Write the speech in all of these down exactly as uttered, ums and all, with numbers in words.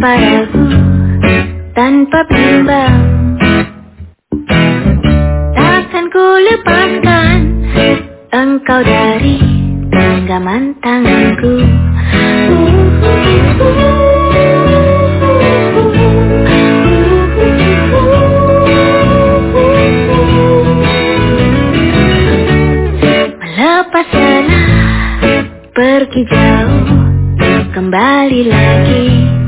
padaku tanpa bimbang. Takkan ku lepaskan engkau dari genggaman tanganku. Melepas sana, pergi jauh, kembali lagi.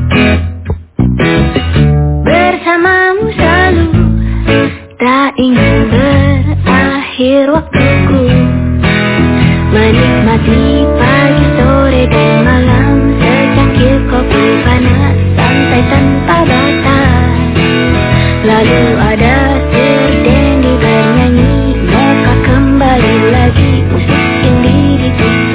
Bersamamu selalu, tak ingin berakhir waktuku. Menikmati pagi, sore, dan malam, secangkir kopi panas, santai tanpa batas. Lalu ada serdendi bernyanyi, maka kembali lagi musik indie di T V.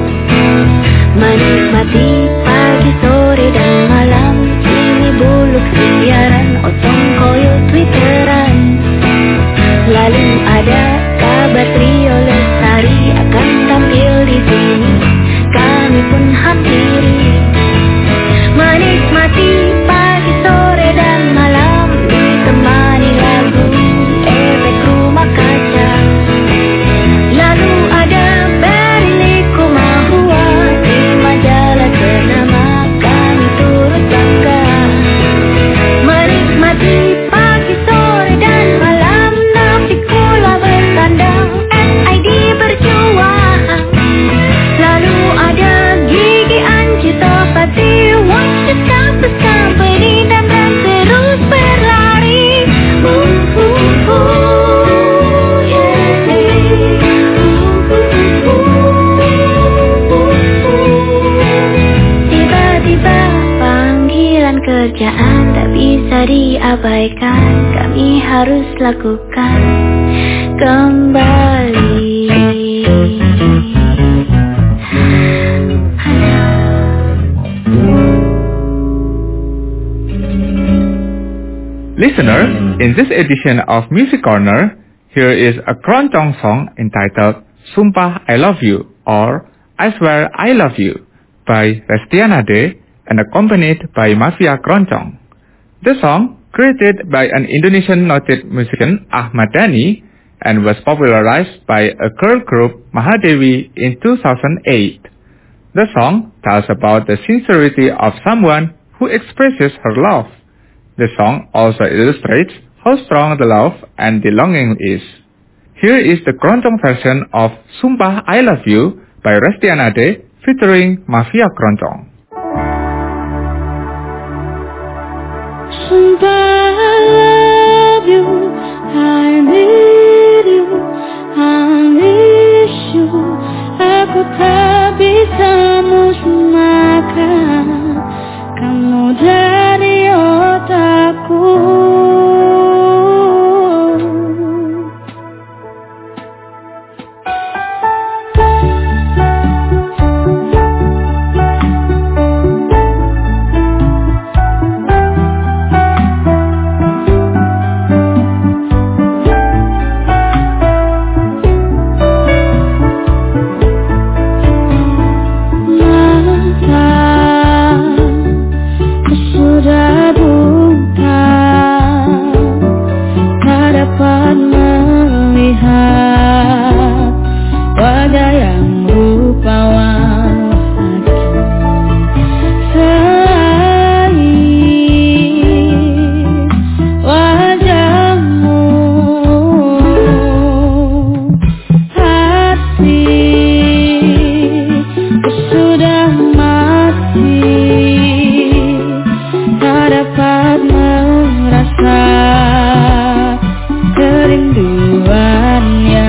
Menikmati pagi, sore, dan malam, ini buluk siaran, otong koyo twitteran. Lalu ada kabar trio Lestari akan tampil di sini, kami pun hampiri. Menikmati pagi, sore, dan malam, ditemani lagu efek rumah kaca. Lalu ada Berli Kumahua di majalah ternama, kami turut bangga. Menikmati pagi, sore, dan malam, Nafikola bertandang, S I D berjuang. Lalu ada Gigi Anci Topati, Watch the Campus Company, dan dan terus berlari. Uh, uh, uh, yeah. Uh, uh, uh. Tiba-tiba panggilan kerjaan tak bisa diabaikan, kami harus lakukan kembali. Listener, in this edition of Music Corner, here is a Keroncong song entitled Sumpah I Love You or I Swear I Love You by Restianade and accompanied by Mafia Keroncong. The song, created by an Indonesian noted musician Ahmad Dhani and was popularized by a girl group Mahadewi in two thousand eight. The song tells about the sincerity of someone who expresses her love. The song also illustrates how strong the love and the longing is. Here is the Keroncong version of Sumpah I Love You by Restianade featuring Mafia Keroncong. Sumpah I love you, I need you, I miss you. Aku tak bisa musnahkan kamu dari otakku. Kerinduan yang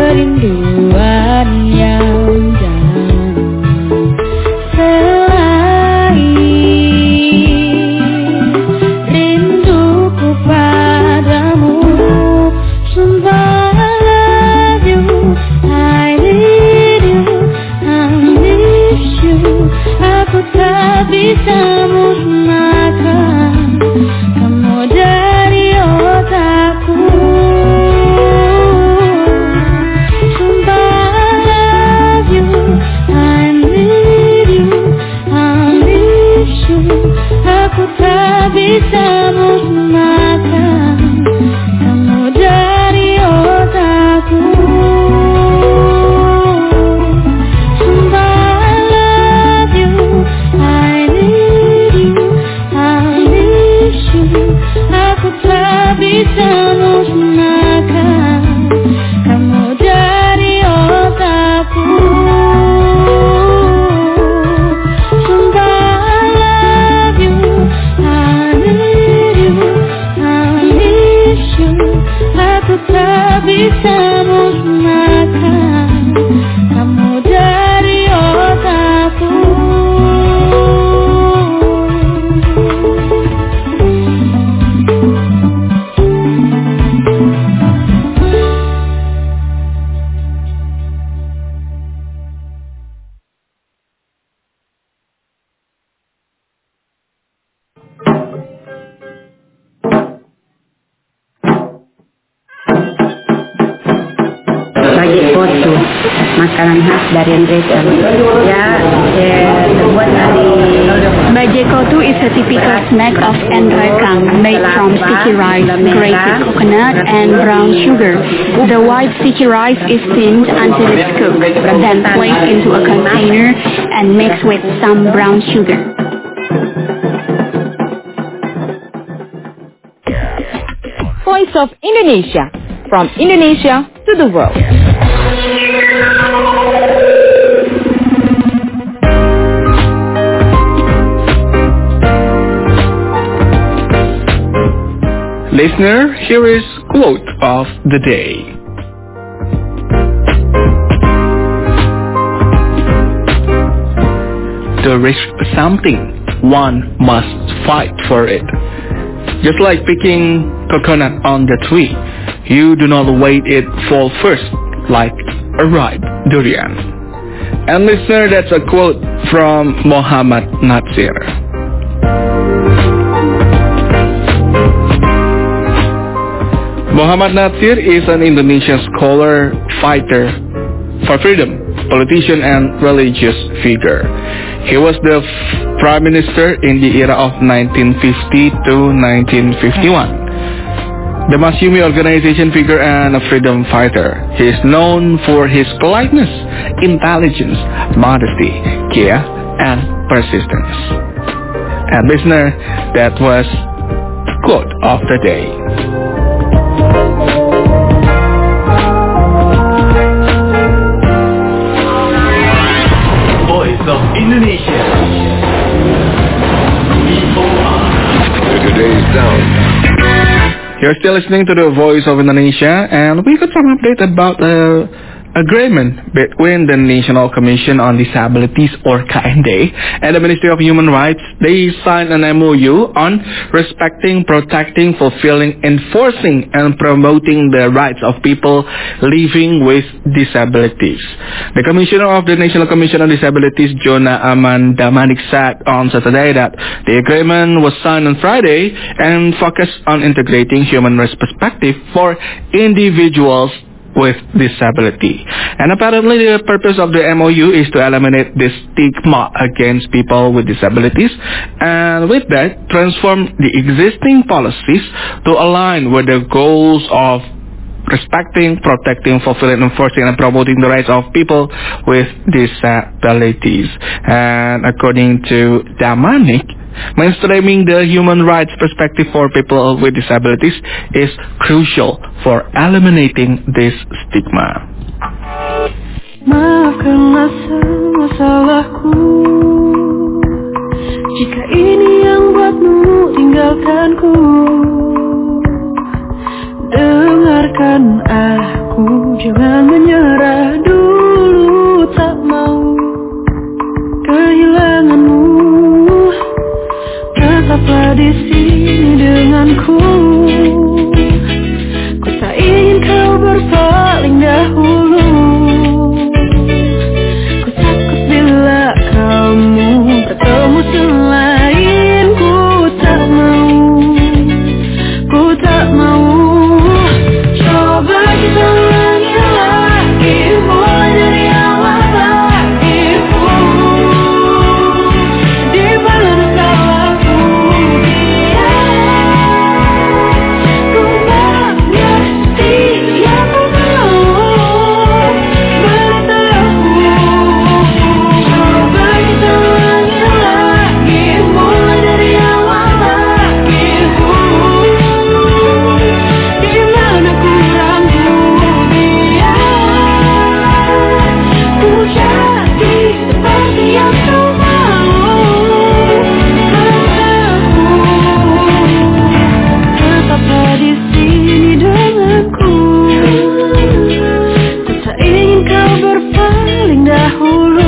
kerinduan yang dalam. Selain rinduku padamu, sumpah I love you, I need you, I miss you. Aku tak bisa musnahkan kamu dari otakku. Sumpah I love you, I need you, I miss you. Aku tak bisa musnahkan kamu dari otakku. Sumpah I love you, I need you, I miss you. Aku tak bisa musnahkan kamu dari otakku. Sumpah I love you, I need you, I miss you. Aku tak bisa musnahkan kamu dari otakku. Bagi kotu, makanan khas dari Indonesia. Ya, eh, terbuat dari Bajai kotu is a typical snack of Endrekang made from sticky rice, grated coconut, and brown sugar. The white sticky rice is steamed until it's cooked, then placed into a container and mixed with some brown sugar. Voice of Indonesia, from Indonesia to the world. Listener, here is quote of the day. To reach something, one must fight for it. Just like picking coconut on the tree, you do not wait it fall first like a ripe durian. And listener, that's a quote from Muhammad Natsir. Muhammad Natsir is an Indonesian scholar, fighter for freedom, politician and religious figure. He was the f- prime minister in the era of nineteen fifty to nineteen fifty-one. The Masyumi organization figure and a freedom fighter. He is known for his politeness, intelligence, modesty, care, and persistence. And listener, that was quote of the day. Voice of Indonesia. V O R. Today's sound. You're still listening to the Voice of Indonesia, and we got some update about the agreement between the National Commission on Disabilities, or K N D, and the Ministry of Human Rights. They signed an M O U on respecting, protecting, fulfilling, enforcing, and promoting the rights of people living with disabilities. The Commissioner of the National Commission on Disabilities, Jona Amanda Manik, said on Saturday that the agreement was signed on Friday and focused on integrating human rights perspective for individuals with disability. And apparently the purpose of the M O U is to eliminate the stigma against people with disabilities, and with that transform the existing policies to align with the goals of respecting, protecting, fulfilling, enforcing, and promoting the rights of people with disabilities. And according to Damanik, mainstreaming the human rights perspective for people with disabilities is crucial for eliminating this stigma. Maafkanlah semua salahku, jika ini yang buatmu tinggalkanku. Dengarkan aku, jangan menyerah. tetaplah di sini denganku. Ku tak ingin kau berpaling dahulu. Ku takut bila kamu bertemu selain. Ku tak mau, ku tak mau. Coba kita ulangi lagi, mulai dari awal lagi. Di mana salahku? Ku mengerti yang ku mau bertahu. Coba kita ulangi lagi, mulai dari awal lagi. Di mana kurangku dia? Ku jadi seperti yang kau mau bertahu. Tetaplah di sini denganku. Ku tak ingin kau berpaling dahulu.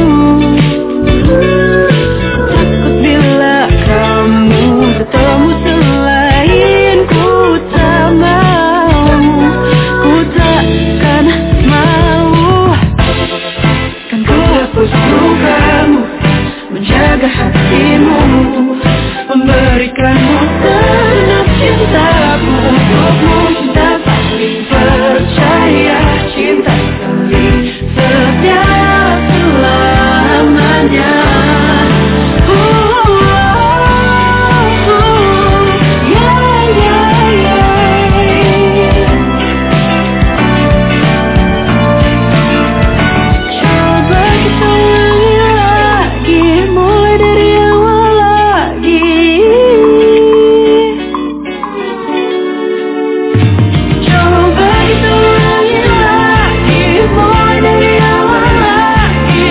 Takut bila kamu bertemu selain. Ku tak mau, ku takkan mau. Kan ku hapus lukamu, menjaga hatimu, memberikanmu segenap cintaku untukmu. Cinta paling percaya, cinta paling setia selamanya. Coba kita ulangi lagi, mulai dari awal lagi. Coba kita ulangi lagi, mulai dari awal lagi.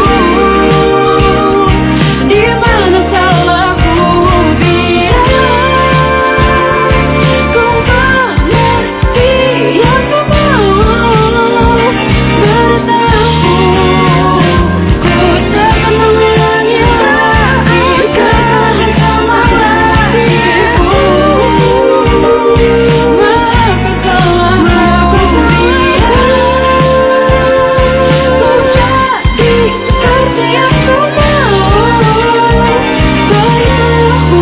Di mana salahku dia? Ku mengerti yang ku mau bertahu. Ku takkan mengulangi lagi kesalahan sama lagi. Maafkan salahku dia. Ku jadi seperti yang ku mau bertahu.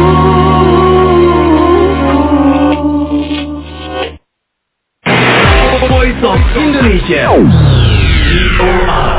Voice of Indonesia. V O R.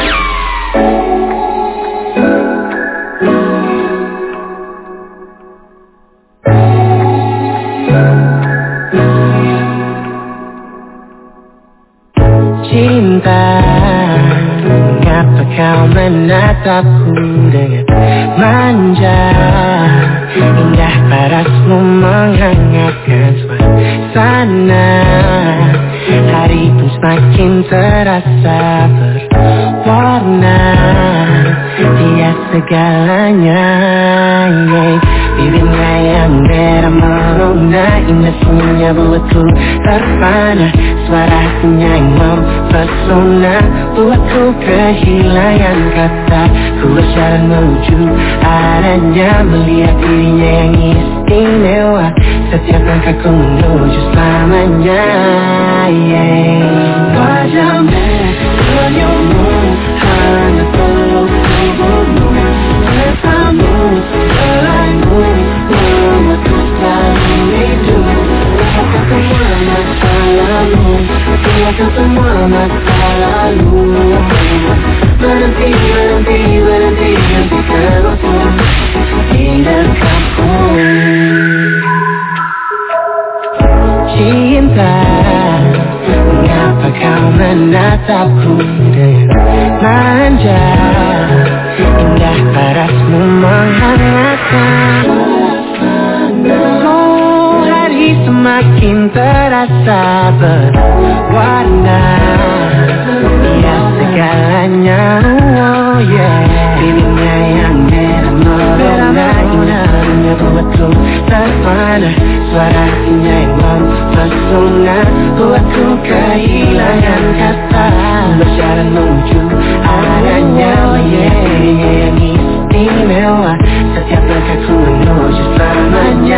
Cinta, mengapa kau menatapku dengan manja? Indah parasmu menghangatkan suasana. Hari pun semakin terasa berwarna. Dia segalanya, yeah. Bibirnya yang merah merona, indah senyumnya buatku terpana. Suara hatinya yang mempesona, buatku kehilangan kata. Ku berjalan menuju arahnya, melihat dirinya yang istimewa. Setiap langkahku menuju selamanya, yeah. Wajah merah senyummu, hanya peluk tubuhmu. Bersamamu, selainmu, membuatku selalu hidup. Lupakan semua masalahmu, lupakan semua masa lalu. Berhenti, berhenti, berhenti, hentikan waktu di dekatku. Cinta, mengapa kau menatapku dengan manja? Indah parasmu menghangatkan. Oh, hari semakin terasa berwarna. Dia segalanya, oh yeah. Bibirnya yang merah merona, indahnya buatku terpana. Suara hatinya yang mempesona, buatku kehilangan kata. Berjalan menuju arahnya, oh yeah. Yang istimewa, setiap langkahku menuju selamanya.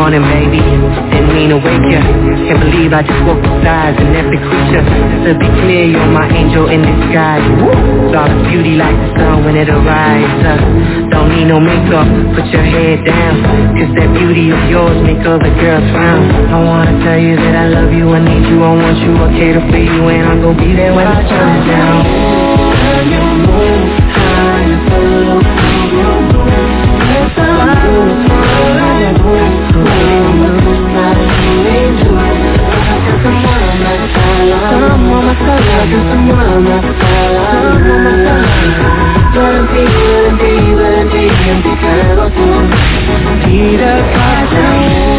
morning, baby. Didn't mean to wake ya. Can't believe I just woke beside an epic creature. To be clear, you're my angel in disguise. Saw the beauty like the sun when it arises. Don't need no makeup, put your head down. Cause that beauty of yours make other girls frown. I wanna tell you that I love you, I need you, I want you, I cater for you, and I'm gonna be there when the sun's down. How you move, how you move, how you move. Yes, I move, how you move, how you move, how you move. Cause I'm on my side, I'm on my side, cause I'm on my side, I'm on my side. Berhenti, berhenti, berhenti, hentikan waktu. Tidak ada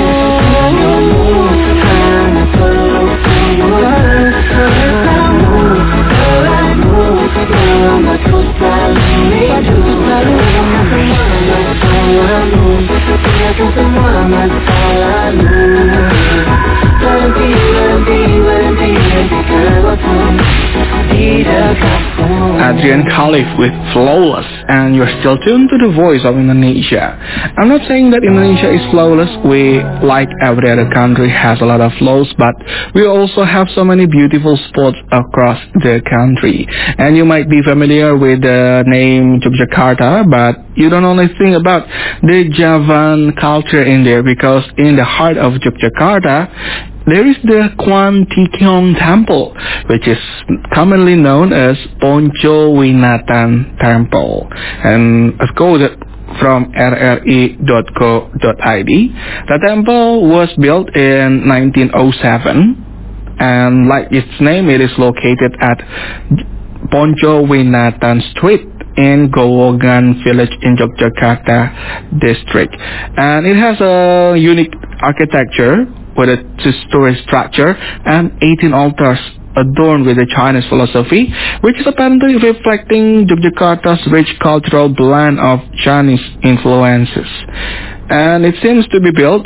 kamu, hanya perlu kamu. Bersamamu, dalammu, dalam aku selalu hidup. Semua masalahmu, biarkan semua masalahmu. Berhenti, berhenti, berhenti, hentikan waktu. Tidak kamu. Adrian Khalif with Flawless, and you're still tuned to the voice of Indonesia. I'm not saying that Indonesia is flawless. We, like every other country, has a lot of flaws, but we also have so many beautiful spots across the country. And you might be familiar with the name Yogyakarta, but you don't only think about the Javan culture in there, because in the heart of Yogyakarta, there is the Kwan Tikyong Temple, which is commonly known as Ponco Winatan Temple. And as quoted from R R E dot co dot I D, the temple was built in nineteen oh seven, and like its name, it is located at Ponco Winatan Street in Gowogan village in Yogyakarta district. And it has a unique architecture with a two-story structure and eighteen altars adorned with the Chinese philosophy, which is apparently reflecting Yogyakarta's rich cultural blend of Chinese influences. And it seems to be built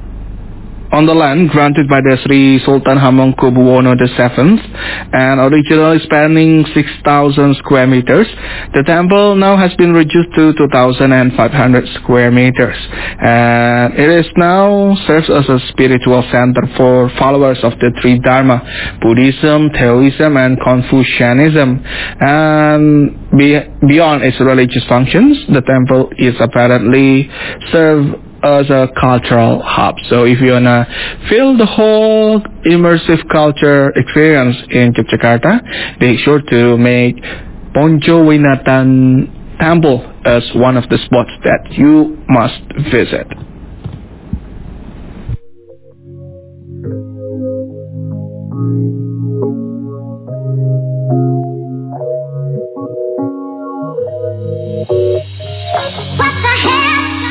on the land granted by the Sri Sultan Hamengkubuwono the seventh, and originally spanning six thousand square meters, the temple now has been reduced to two thousand five hundred square meters. And it is now serves as a spiritual center for followers of the three Dharma, Buddhism, Taoism, and Confucianism. And be, beyond its religious functions, the temple is apparently served as a cultural hub. So if you wanna feel the whole immersive culture experience in Yogyakarta, make sure to make Ponco Winatan Temple as one of the spots that you must visit. What the hell?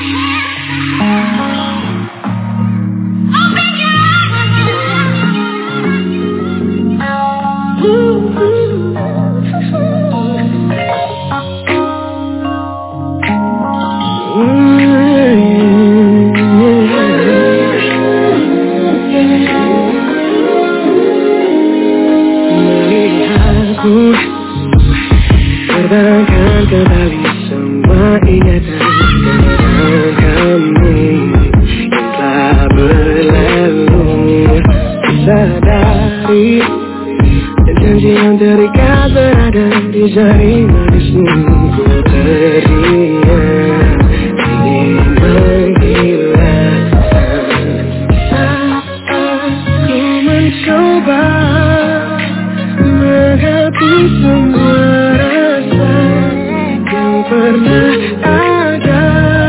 Terbangkan kembali semua ingatan tentang kamu yang telah berlalu. Sadari dan janji yang terikat berada di jari manismu. Ku terdiam ingin menghilang saat aku mencoba menghapus semua rasa yang pernah ada.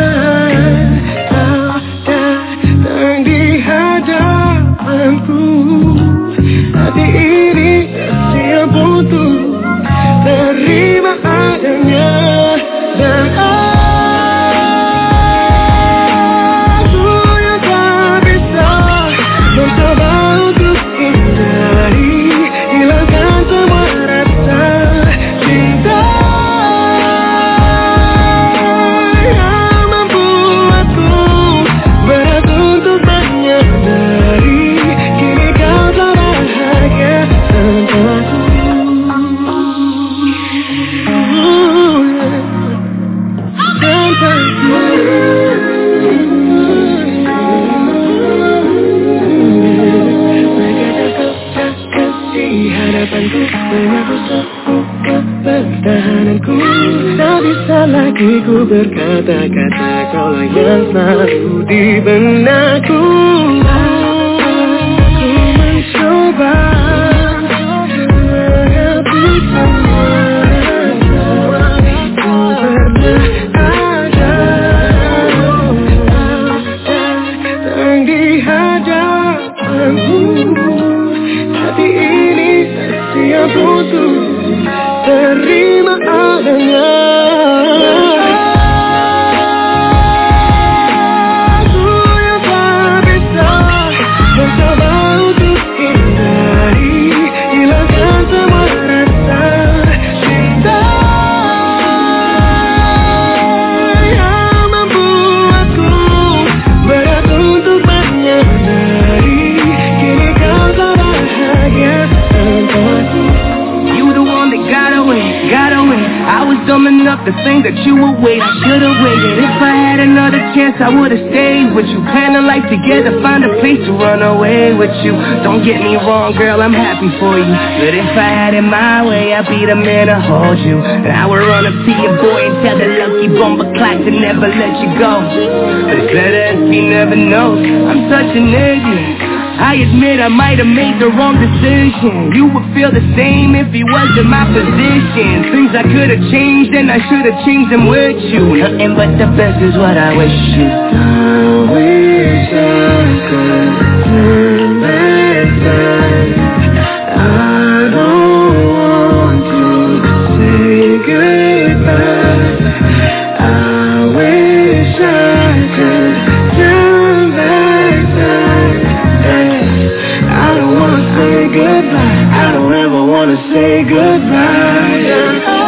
Kau datang di hadapanku, hati ini siap untuk terima adanya. pertahananku. Tak bisa lagi ku berkata-kata, kaulah yang selalu di benakku. Aku mencoba mengerti semua. Terima adanya. Aku yang tak bisa mencoba untuk hindari, hilangkan semua rasa cinta yang membuatku berat untuk menyadari. Kini kau tak bahagia tanpaku. Got away, got away. I was dumb enough to think that you would wait. I should've waited. If I had another chance, I would've stayed with you. Plan a life together, find a place to run away with you. Don't get me wrong, girl, I'm happy for you. But if I had it my way, I'd be the man to hold you. And I would run up to your boy and tell the lucky bomber clock to never let you go. But it's better if he never knows. I'm such an idiot. I admit I might have made the wrong decision. You would feel the same if you was in my position. Things I could have changed and I should have changed them with you. Nothing but the best is what I wish you. I wish I could turn back time. I don't want to say goodbye. I wish I could turn back time. I don't wanna say goodbye. I don't ever wanna say goodbye.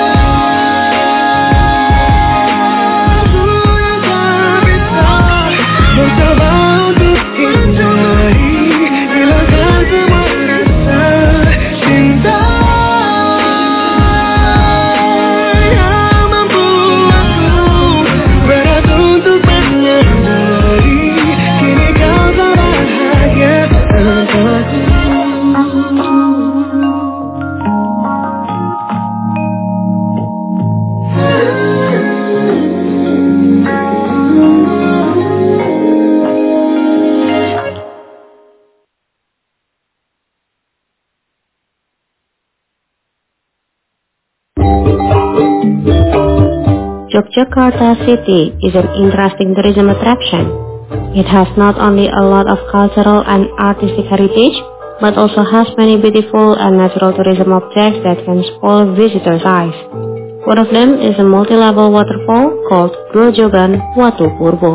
Yogyakarta city is an interesting tourism attraction. It has not only a lot of cultural and artistic heritage, but also has many beautiful and natural tourism objects that can spoil visitors' eyes. One of them is a multi-level waterfall called Grojogan Watu Purbo.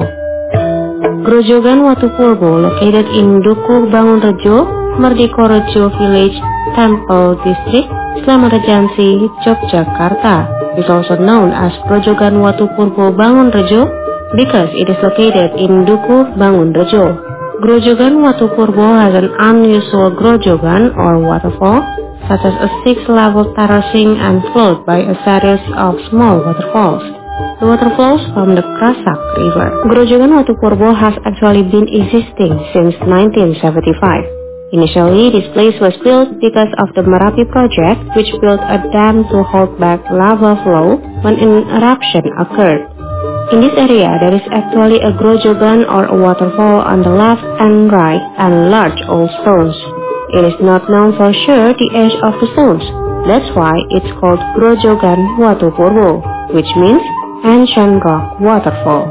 Grojogan Watu Purbo, located in Dukuh Bangunrejo, Merdeka Village, Temple District, Slamet Regency, Yogyakarta, is also known as Grojogan Watu Purbo Bangunrejo because it is located in Dukuh Bangunrejo. Grojogan Watu Purbo has an unusual grojogan or waterfall, such as a six-level terracing and flowed by a series of small waterfalls. The water flows from the Krasak River. Grojogan Watu Purbo has actually been existing since nineteen seventy-five. Initially, this place was built because of the Merapi project, which built a dam to hold back lava flow when an eruption occurred. In this area, there is actually a grojogan or a waterfall on the left and right and large old stones. It is not known for sure the age of the stones. That's why it's called Grojogan Watu Purbo, which means ancient rock waterfall.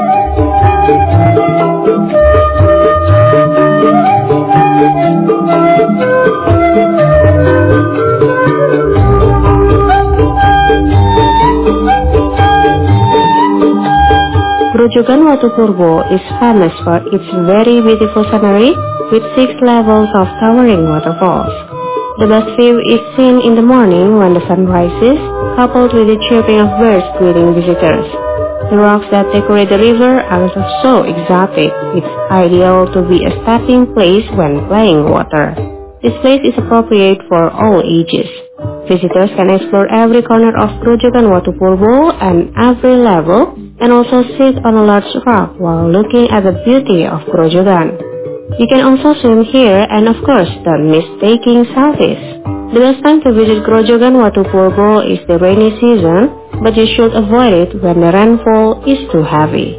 Grojogan Watu Purbo is famous for its very beautiful scenery with six levels of towering waterfalls. The best view is seen in the morning when the sun rises, coupled with the chirping of birds greeting visitors. The rocks that decorate the river are so exotic, it's ideal to be a stepping place when playing water. This place is appropriate for all ages. Visitors can explore every corner of Grojogan Watu Purbo and every level, and also sit on a large rock while looking at the beauty of Grojogan. You can also swim here and of course don't miss taking selfies. The best time to visit Grojogan Watupurbo is the rainy season, but you should avoid it when the rainfall is too heavy.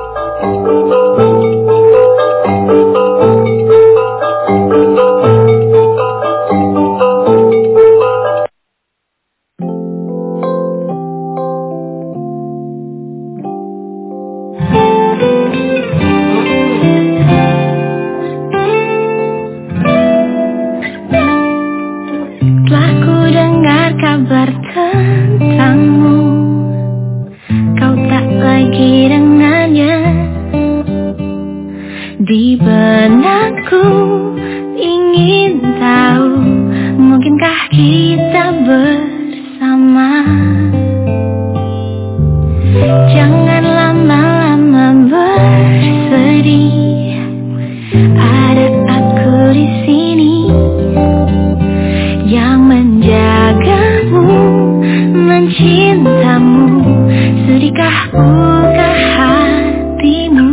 Kabar tentangmu, kau tak lagi dengannya. Di benakku ingin tahu, mungkinkah kita bersama. Jangan lama-lama bersedih, ada aku di sini yang menjagamu, mencintamu. Sedihkah buka hatimu?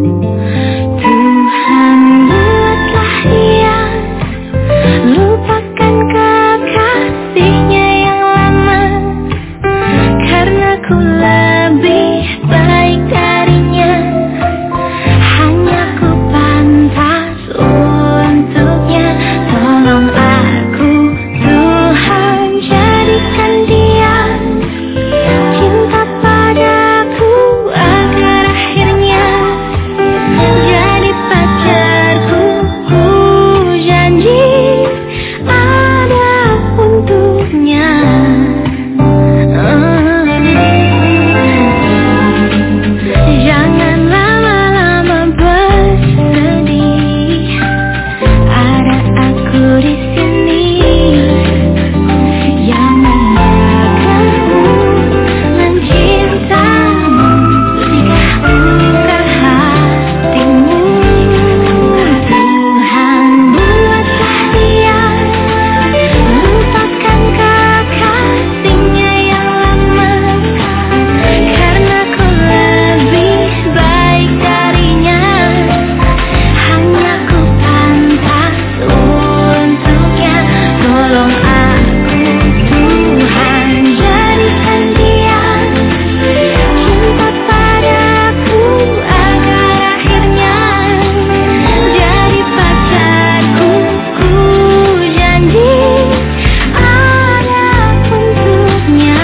Tuhan buatlah dia lupakan kekasihnya yang lama, karena ku lebih baik darinya. Hanya ku pantas untuknya. Tolong aku Tuhan, jadikan dia cinta padaku agar akhirnya jadi pacarku. Ku janji ada untuknya. Jangan lama-lama bersedih, ada aku di sini yang menjagamu, mencintamu. Sedihkah buka hatimu? Tuhan buatlah dia lupakan kekasihnya yang lama, karena ku lebih baik darinya. Hanya ku pantas untuknya. Tolong aku Tuhan, jadikan dia cinta padaku agar akhirnya jadi pacarku. Ku janji ada untuknya.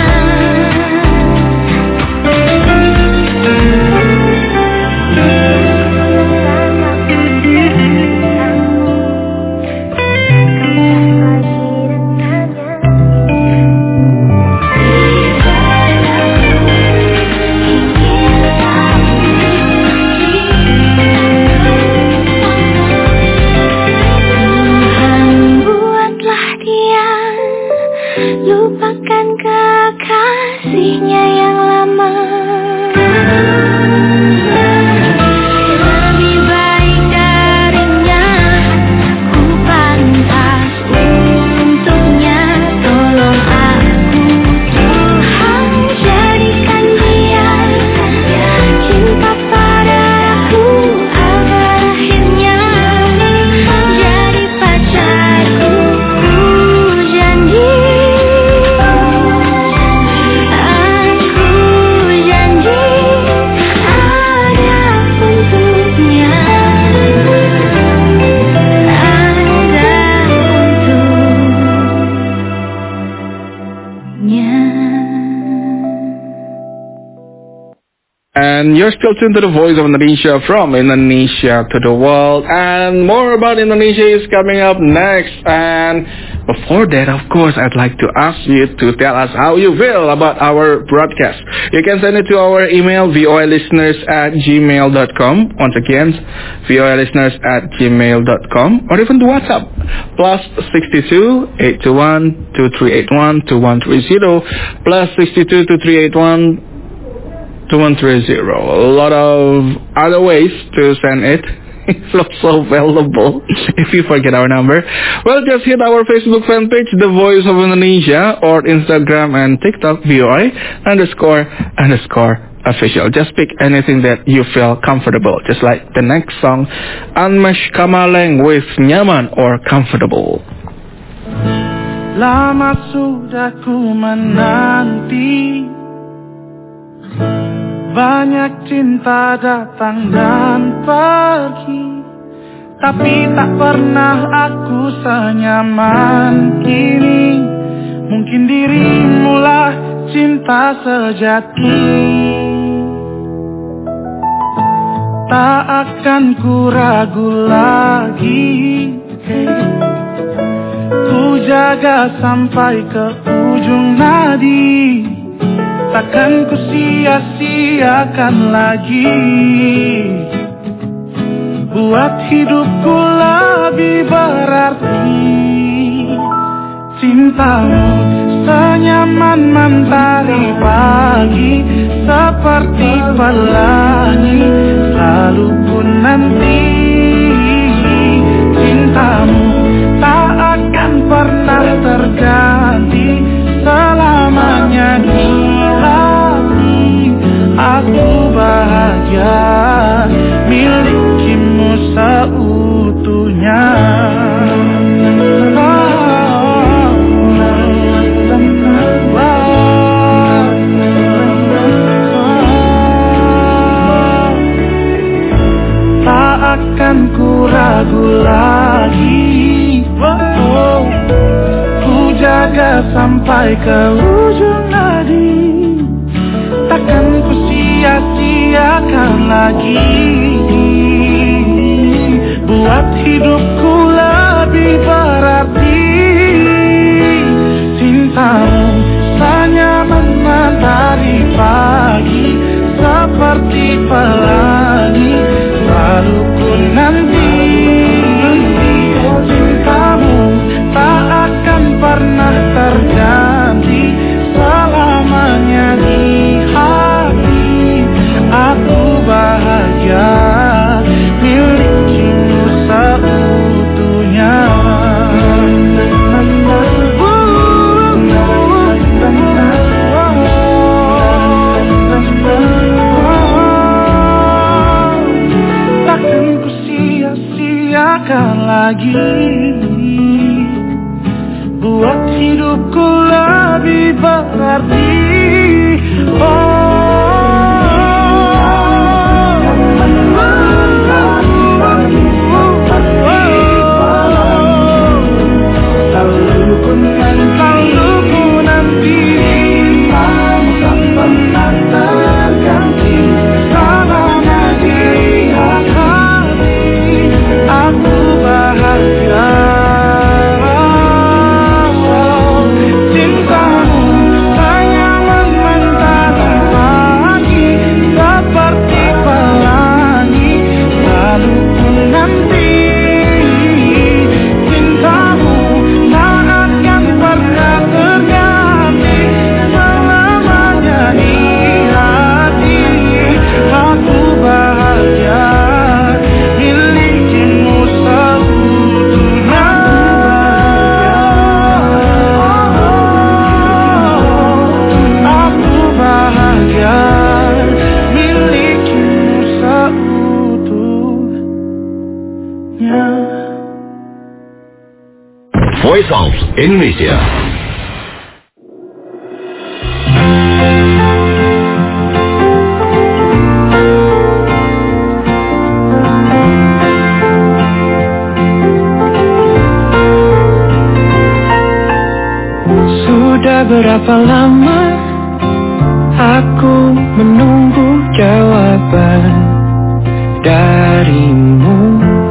Tuhan buatlah dia lupakan kekasihnya yang lama, lebih baik darinya. Ku pantas untuknya. Tolong aku Tuhan, jadikan dia cinta padaku agar akhirnya jadi pacarku. Ku janji aku janji ada untuknya. Ada untuknya. And you're still tuned to the Voice of Indonesia, from Indonesia to the world. And more about Indonesia is coming up next. And before that, of course, I'd like to ask you to tell us how you feel about our broadcast. You can send it to our email, voilisteners at gmail dot com. Once again, voilisteners at gmail dot com. Or even to WhatsApp. Plus six two, eight two one, two three eight one, two one three zero. Plus six two, two three eight one, two one three zero. A lot of other ways to send it. It's also available if you forget our number. Well, just hit our Facebook fan page, The Voice of Indonesia, or Instagram and TikTok, V O I underscore underscore official. Just pick anything that you feel comfortable. Just like the next song, Anmesh Kamaleng with Nyaman or Comfortable. Lama sudah ku menanti, banyak cinta datang dan pergi, tapi tak pernah aku senyaman kini. Mungkin dirimulah cinta sejati. Tak akan ku ragu lagi, ku jaga sampai ke ujung nadi. Takkan ku sia-siakan lagi, buat hidupku lebih berarti. Cintamu senyaman mentari pagi, seperti pelangi selalu ku nanti. Cintamu tak akan pernah terganti, selamanya di hati aku bahagia, milikimu seutuhnya. Tak akan ku ragu lagi, oh, ku jaga sampai ke ujung nadi. Takkan ku sia-siakan lagi, buat hidupku lebih berarti. Cintamu senyaman mentari pagi, seperti pelangi selalu ku nanti. Cintamu tak akan pernah terganti, selamanya di hati aku bahagia, milikimu seutuhnya. Takkan ku sia-siakan lagi, buat hidupku lebih berarti. Oh, selalu ku nanti, tak pernah terganti, selamanya di hati aku bahagia. Voice of Indonesia. Sudah berapa lama aku menunggu jawaban darimu,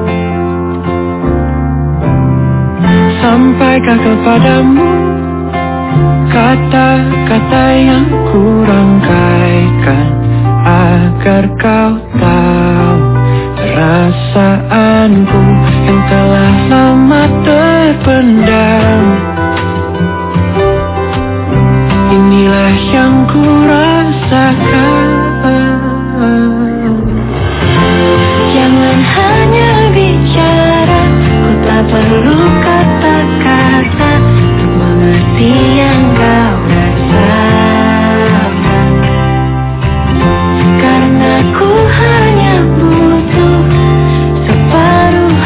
sampaikah kepadamu kata-kata yang kurangkaikan, agar kau tahu perasaanku yang telah lama terpendam. Inilah yang ku rasakan. Jangan hanya bicara, ku tak perlu kata-kata untuk mengerti yang kau rasakan. Karena ku hanya butuh separuh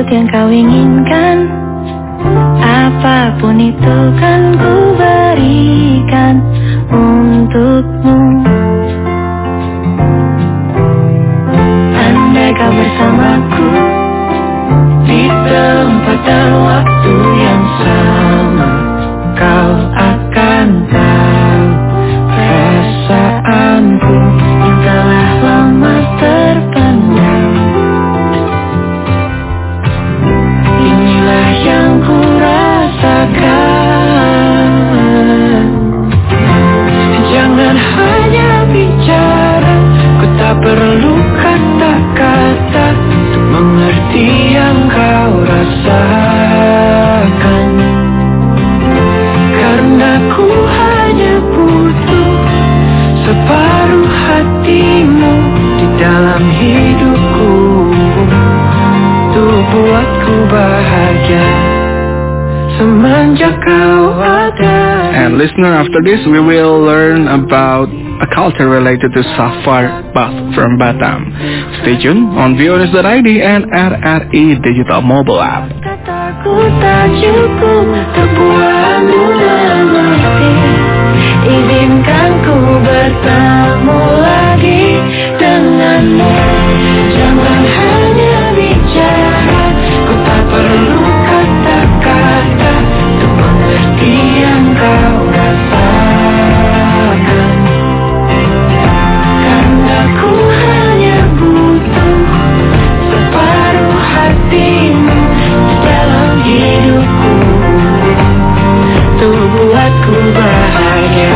yang kau inginkan, apapun itu kan ku berikan untukmu. Andai kau bersamaku di tempat dan waktu yang sama, kau akan tahu perasaanku yang telah lama terpendam. Inilah yang ku rasakan. Jangan hanya bicara, ku tak perlu kata-kata untuk mengerti yang kau rasakan. Karena ku hanya butuh separuh hatimu di dalam hidupku, untuk buatku bahagia semenjak kau ada. And listener, after this we will learn about a culture related to Safar Bath from Batam. Stay tuned on V O N S dot I D and R R I Digital Mobile App. Kataku tak cukup untuk buatmu mengerti. Izinkan ku bertemu lagi denganmu. Jangan hanya bicara, ku tak perlu kata-kata untuk mengerti yang kau rasakan. Karena ku hanya butuh separuh hatimu di dalam hidupku, untuk buatku bahagia.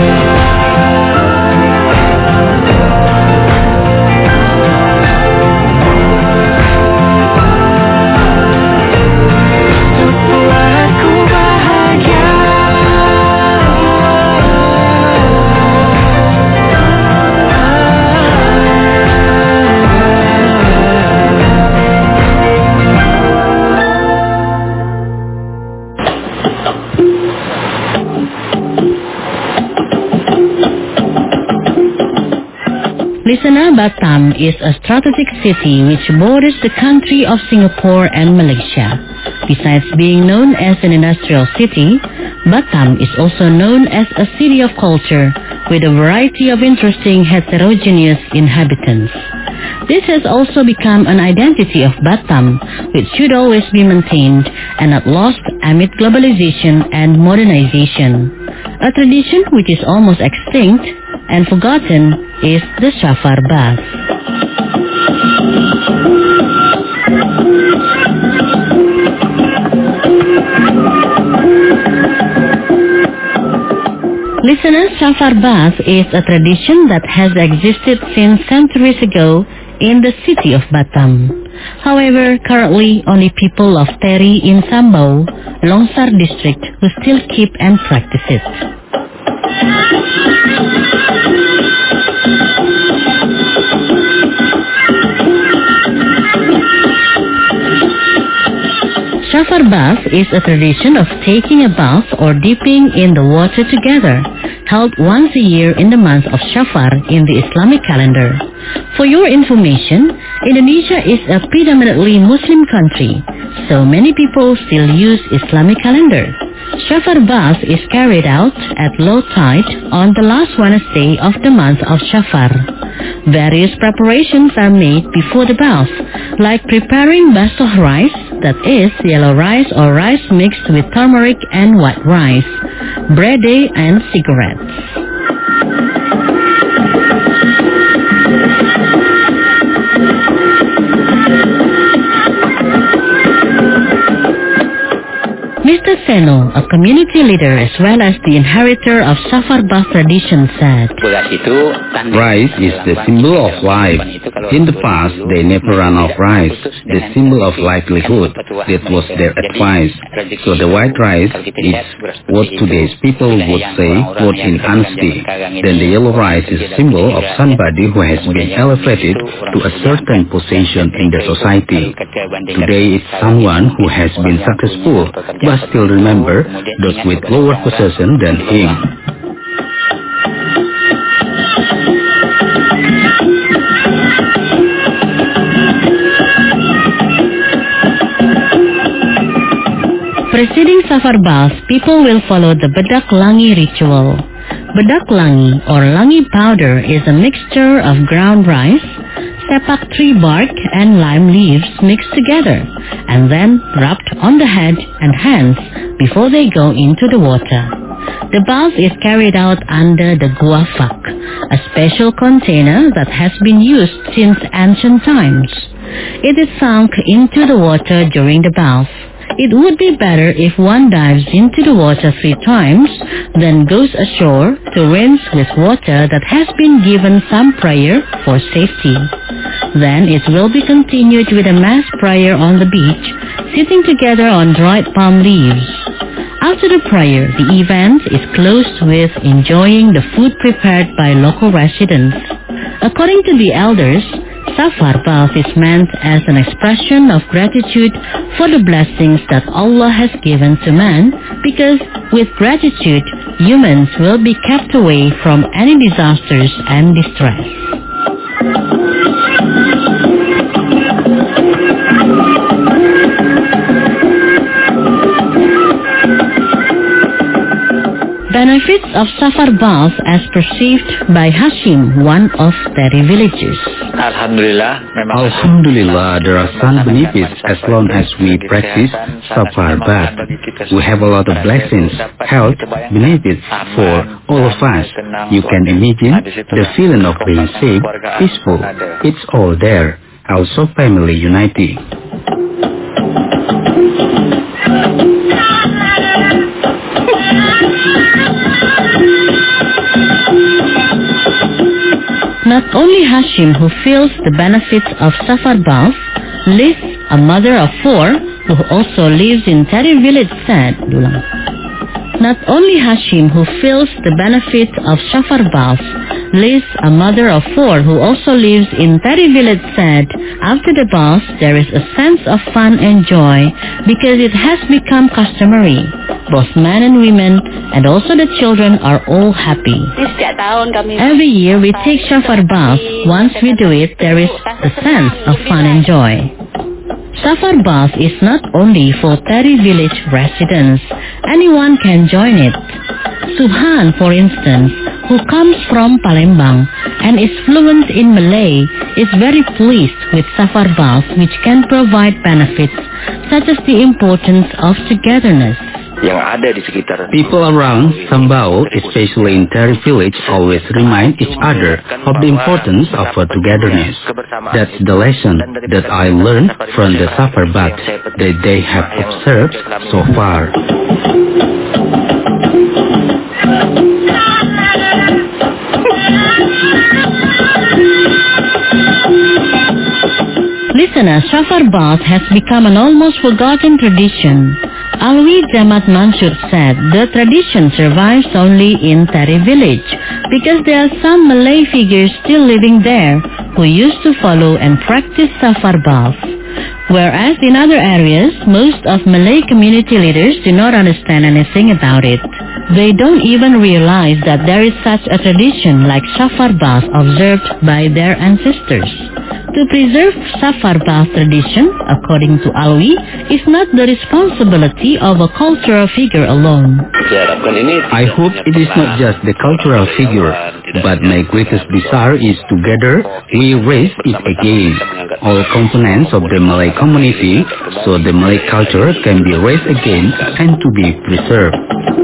Listener, Batam is a strategic city which borders the country of Singapore and Malaysia. Besides being known as an industrial city, Batam is also known as a city of culture with a variety of interesting heterogeneous inhabitants. This has also become an identity of Batam, which should always be maintained and not lost amid globalization and modernization. A tradition which is almost extinct and forgotten is the Safar Bath. Listeners, Safar Bath is a tradition that has existed since centuries ago in the city of Batam. However, currently only people of Teri in Sambau, Longsar district, who still keep and practice it. Safar Bath is a tradition of taking a bath or dipping in the water together, held once a year in the month of Safar in the Islamic calendar. For your information, Indonesia is a predominantly Muslim country, so many people still use Islamic calendar. Safar Bath is carried out at low tide on the last Wednesday of the month of Safar. Various preparations are made before the bath, like preparing bastoh rice, that is yellow rice or rice mixed with turmeric and white rice, bread and cigarettes. Mister Seno, a community leader as well as the inheritor of Safar Bath tradition, said, Rice is the symbol of life. In the past, they never ran out of rice, the symbol of livelihood. That was their advice. So the white rice is what today's people would say food in honesty. Then the yellow rice is a symbol of somebody who has been elevated to a certain position in the society. Today it's someone who has been successful, but still remember those with lower possession than him. preceding Safar bath, people will follow the Bedak Langi ritual. Bedak Langi or Langi powder is a mixture of ground rice, sepak tree bark and lime leaves mixed together and then rubbed on the head and hands before they go into the water. The bath is carried out under the guafak, a special container that has been used since ancient times. It is sunk into the water during the bath. It would be better if one dives into the water three times, then goes ashore to rinse with water that has been given some prayer for safety. Then it will be continued with a mass prayer on the beach, sitting together on dried palm leaves. After the prayer, the event is closed with enjoying the food prepared by local residents. According to the elders, Safar bath is meant as an expression of gratitude for the blessings that Allah has given to man, because with gratitude, humans will be kept away from any disasters and distress. Benefits of Safar bath as perceived by Hashim, one of Teri villagers. Alhamdulillah, Alhamdulillah, there are some benefits as long as we practice Safar bath. We have a lot of blessings, health benefits for all of us. You can imagine the feeling of being safe, peaceful. It's all there. Also family unity. Not only Hashim, who feels the benefits of Safar bath, Liz, a mother of four, who also lives in Teri village, said, Not only Hashim, who feels the benefit of Safar bath, Liz, a mother of four, who also lives in Teri village, said, after the bath, there is a sense of fun and joy because it has become customary. Both men and women and also the children are all happy. Every year we take Safar bath. Once we do it, there is a sense of fun and joy. Safar bath is not only for Teri village residents. Anyone can join it. Subhan, for instance, who comes from Palembang and is fluent in Malay, is very pleased with Safar bath, which can provide benefits such as the importance of togetherness. People around Sambao, especially in Teri village, always remind each other of the importance of togetherness. That's the lesson that I learned from the Safar bath that they have observed so far. Listener, Safar bath has become an almost forgotten tradition. Alwi Jamat Mansur said the tradition survives only in Teri village because there are some Malay figures still living there who used to follow and practice Safar bath. Whereas in other areas, most of Malay community leaders do not understand anything about it. They don't even realize that there is such a tradition like Safar bath observed by their ancestors. To preserve Safar bath tradition, according to Alwi, is not the responsibility of a cultural figure alone. I hope it is not just the cultural figure, but my greatest desire is together we raise it again, all components of the Malay community, so the Malay culture can be raised again and to be preserved.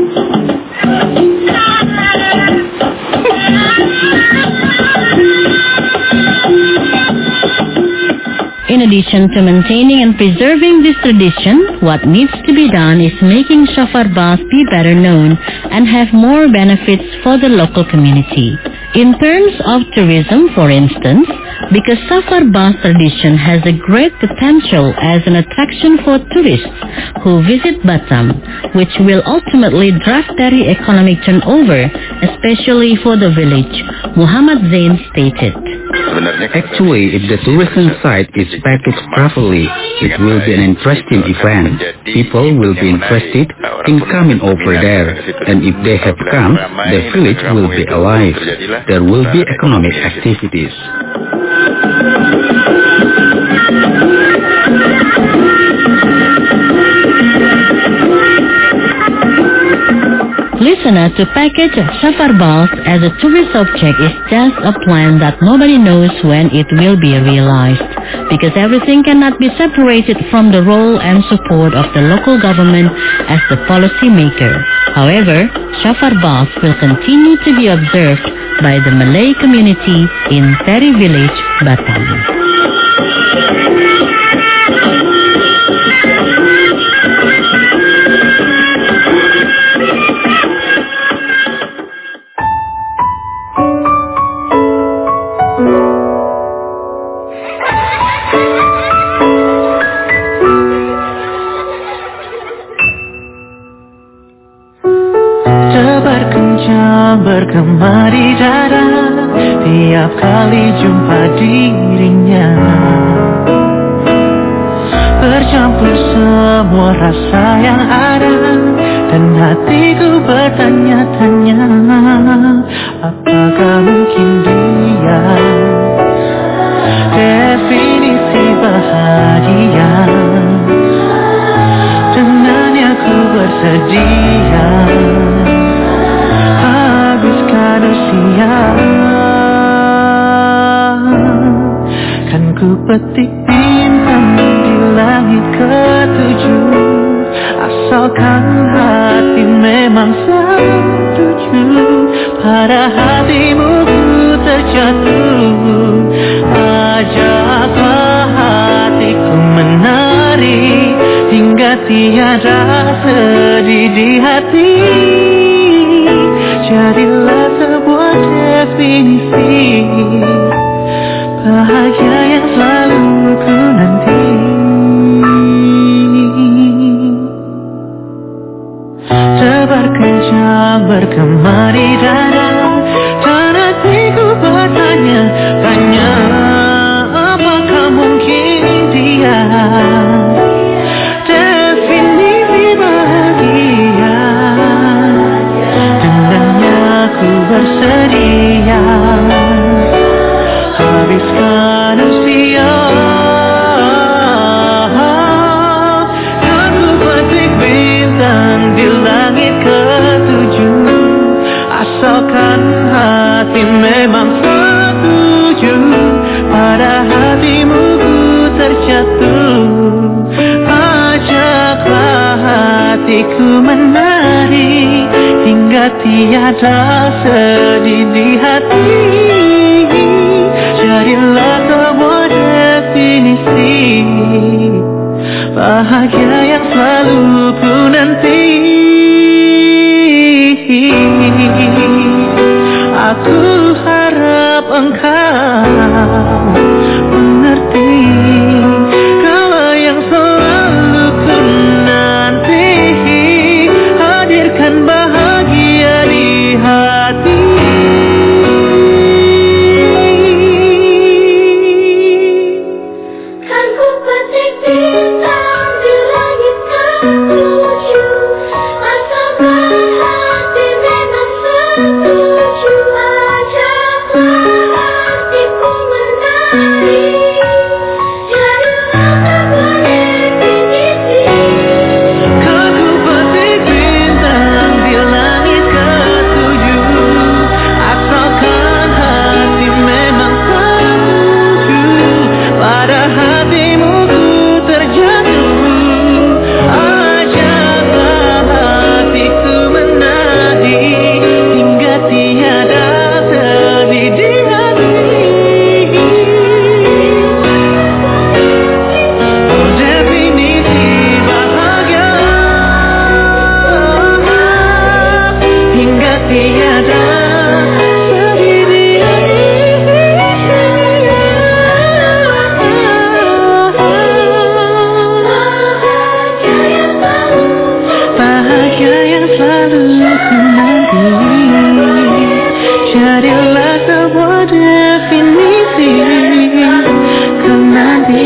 In addition to maintaining and preserving this tradition, what needs to be done is making Safar bath be better known and have more benefits for the local community. In terms of tourism, for instance, because Safar bath tradition has a great potential as an attraction for tourists who visit Batam, which will ultimately drive Teri economic turnover, especially for the village, Muhammad Zain stated. Actually, if the tourism site is packaged properly, it will be an interesting event. People will be interested in coming over there, and if they have come, the village will be alive. There will be economic activities. listener, to package Shafar Bals as a tourist object is just a plan that nobody knows when it will be realized, because everything cannot be separated from the role and support of the local government as the policy maker. However, Shafar Bals will continue to be observed by the Malay community in Peri Village, Batam. Bergema di dada tiap kali jumpa dirinya, bercampur semua rasa yang ada, dan hatiku bertanya-tanya, apakah mungkin dia definisi bahagia? Dengannya ku bersedia usia, kan ku petik bintang di langit ketujuh, asalkan hati memang setuju, pada hatimu ku terjatuh, ajaklah hatiku menari, hingga tiada sedih di hati. Jadilah sebuah definisi bahagia yang selalu ku nanti. Tebar kencang bergema di dada, dan hatiku bertanya-tanya, apakah mungkin dia definisi bahagia? Bersedia habiskan usia, kan ku petik bintang di langit ketujuh, asalkan hati memang setuju, pada hatimu ku terjatuh, ajaklah hatiku menari, hingga tiada sedih di hati. Jadilah sebuah definisi bahagia yang selalu ku nanti. Aku harap engkau mengerti, kalau yang selalu ku nanti, hadirkan bahagia di hati. Kan ku petik bintang di langit ketujuh, asalkan hati memang setuju, ajaklah hatiku menari, jadilah sebuah definisi. Kan ku petik bintang di langit ketujuh, asalkan hati memang setuju, pada hatimu ku terjatuh, ajaklah hatiku menari, hingga tiada sedih di hati. Oh, definisi bahagia, hingga tiada sedih di bahagia yang selalu ku nanti. Jadilah sebuah definisi ku nanti.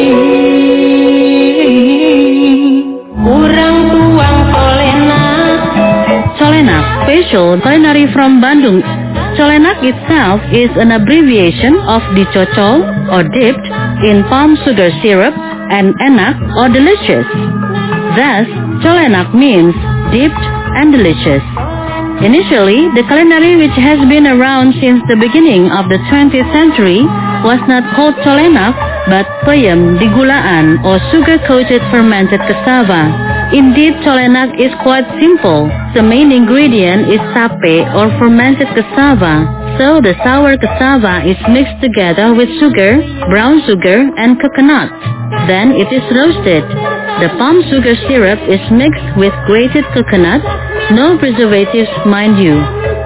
Urang tuang Colenak. Colenak, special culinary from Bandung. Colenak itself is an abbreviation of dicocol or dipped in palm sugar syrup and enak or delicious. Thus, Colenak means dipped and delicious. Initially, the culinary, which has been around since the beginning of the twentieth century, was not called colenak, but peyem digulaan or sugar-coated fermented cassava. Indeed, colenak is quite simple. The main ingredient is sape or fermented cassava. So the sour cassava is mixed together with sugar, brown sugar, and coconut. Then it is roasted. The palm sugar syrup is mixed with grated coconut, no preservatives, mind you.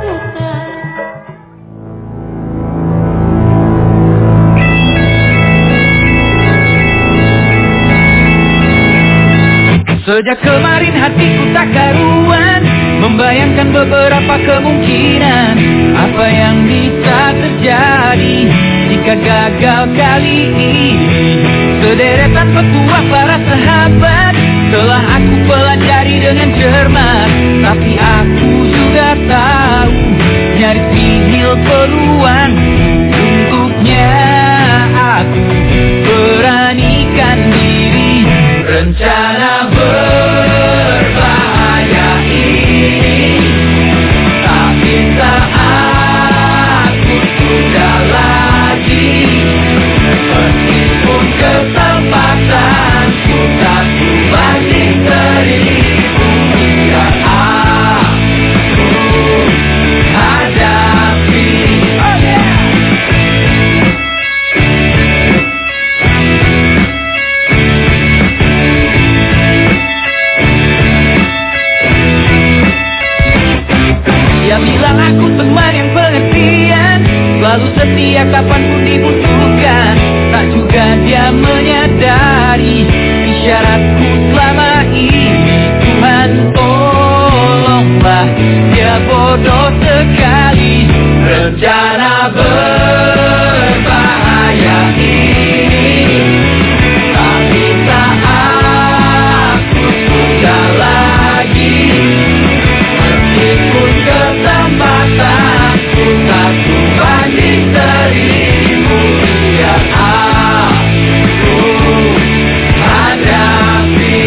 Sejak kemarin hatiku tak karuan, membayangkan beberapa kemungkinan apa yang bisa terjadi jika gagal kali ini. Sederetan petuah para sahabat telah aku pelajari dengan cermat, tapi aku juga tahu nyaris nihil peluang. Untuknya aku beranikan diri, rencana berbahaya ini tak bisa aku tunda lagi. Meskipun kesempatan ku tak ku banding seribu, biar aku hadapi. Oh yeah. Dia bilang aku teman yang pengertian, selalu setia kapanpun dibutuhkan. Tak juga dia menyadari isyaratku selama ini. Tuhan tolonglah, dia bodoh sekali. Rencana berbahaya ini tak bisa aku tunda lagi. Meskipun kesempatan ku tak ku banding seribu, biar aku hadapi.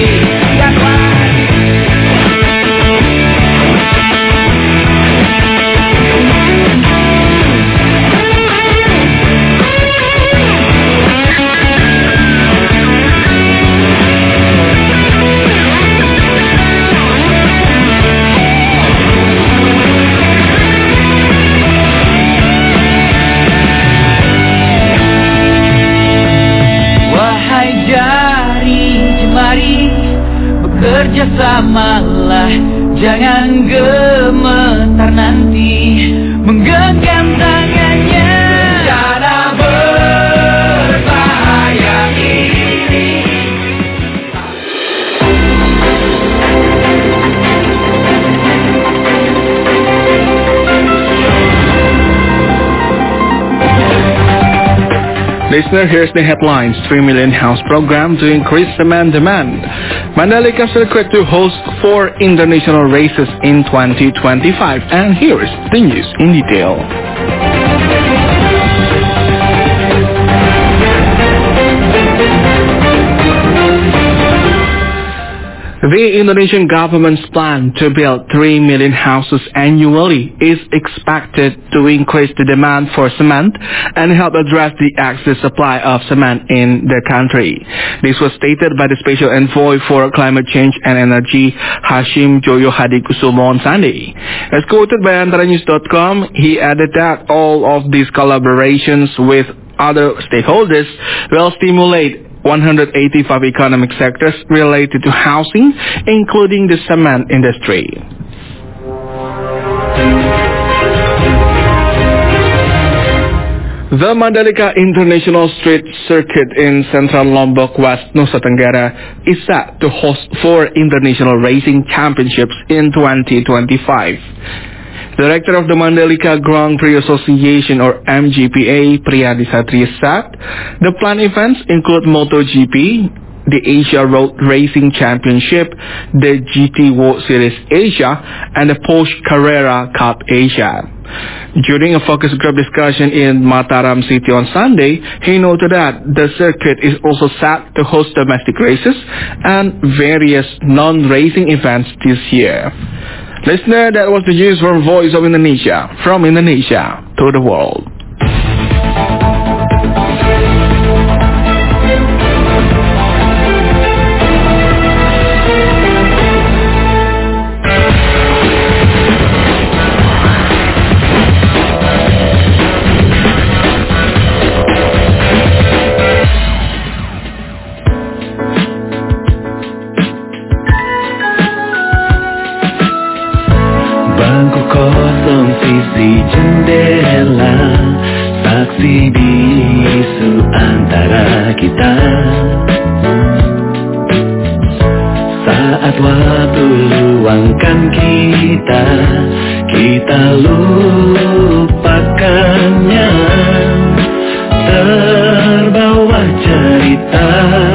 Bekerja samalah, jangan gemetar nanti menggenggam tangannya. Rencana berbahaya ini. Listener, here's the headlines. three million house program to increase cement demand. Mandalika Circuit to host four international races in twenty twenty-five. And here is the news in detail. The Indonesian government's plan to build three million houses annually is expected to increase the demand for cement and help address the excess supply of cement in the country. This was stated by the Special Envoy for Climate Change and Energy, Hashim Joyo Hadikusumo, on Sunday. As quoted by Antara News dot com, he added that all of these collaborations with other stakeholders will stimulate one hundred eighty-five economic sectors related to housing, including the cement industry. The Mandalika International Street Circuit in central Lombok, West Nusa Tenggara is set to host four international racing championships in twenty twenty-five. Director of the Mandalika Grand Prix Association, or M G P A, Priyadi Satria, said the planned events include MotoGP, the Asia Road Racing Championship, the G T World Series Asia, and the Porsche Carrera Cup Asia. During a focus group discussion in Mataram City on Sunday, he noted that the circuit is also set to host domestic races and various non-racing events this year. Listener, that was the news from Voice of Indonesia, from Indonesia to the world. Sisi jendela, saksi bisu antara kita. Saat waktu luangkan kita, kita lupakannya. Terbawa cerita,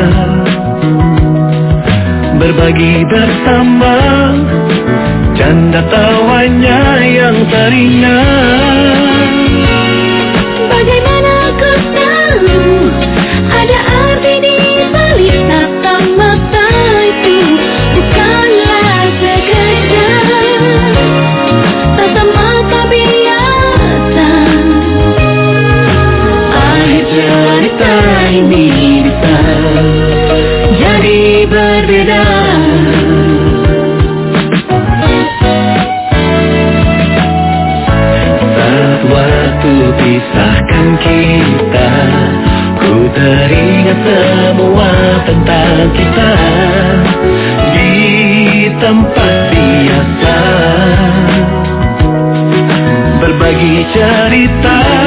berbagi bersama, canda tawanya yang teringat. Bagaimana aku tahu ada arti di balik tatap mata itu, bukanlah sekedar tatap mata biasa. Akhir cerita ini bisa jadi berbeda. Pisahkan kita, ku teringat semua tentang kita di tempat biasa, berbagi cerita.